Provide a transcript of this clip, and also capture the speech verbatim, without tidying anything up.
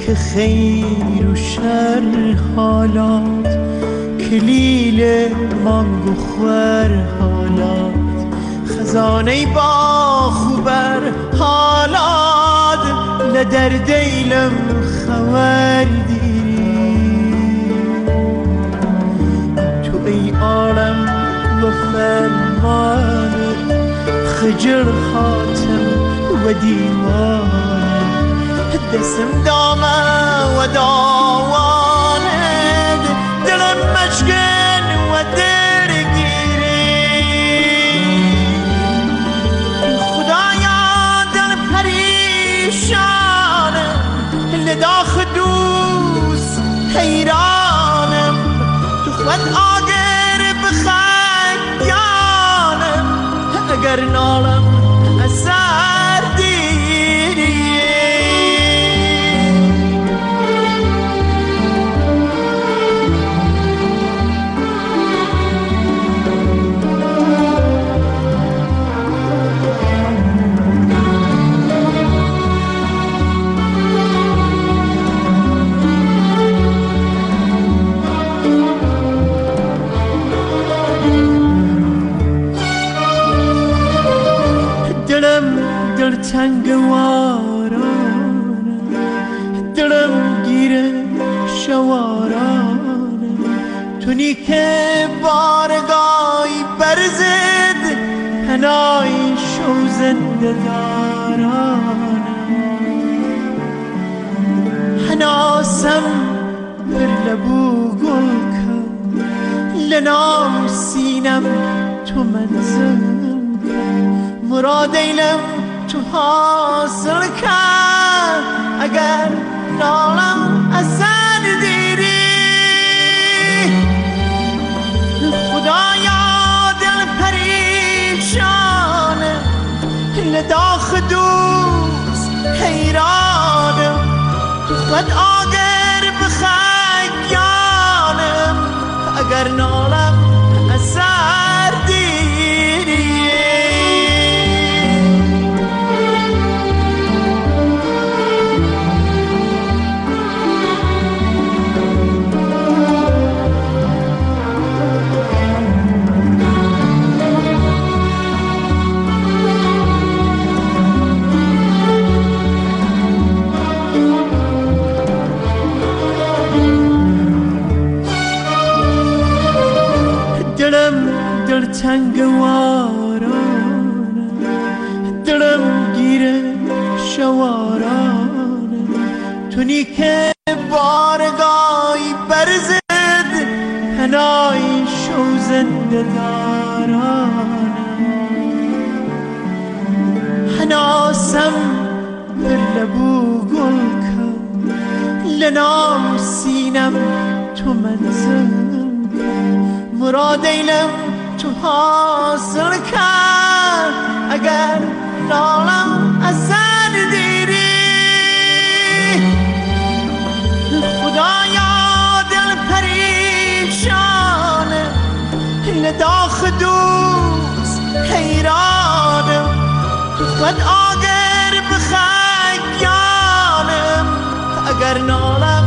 که خیر و شر حالات کلیل مانگو خور حالات خزانه با خوبر حالات لدر دیلم خور دیری تو ای عالم و فرمانت خجر خاتم و دیوانت دستم دامه و داوانت دلم مشکن و درگیری خدایا دل پریشانم لداخ دوست حیرانم تو خود آگر بخیانم اگر نالم اثر دیری تنگ وارانه دلم گیره شوارانه تونی که بارگاهی برزد پنای شو زنده دارانه حناسم پر لبو گل کن لنام سینم تو منزل مراد ایلم تو حاصل کن اگر نالم اثر دیری خدایا دل پریشانه لداخ دوست حیرانم تو خود آگر بخیانم اگر نالم اثر دیری تنگ وارانه دلم گیره شوارانه تونی که بارگاهی برزد پنای شو زنده دارانه حناسم پر لبو گل کن لنام سینم تو منزل مراد ایلم تو حاصل کن اگر نالم اثر دیری خدایا دل پریشانه لداخ دوست حیرانم تو خود آگر بخیانم اگر نالم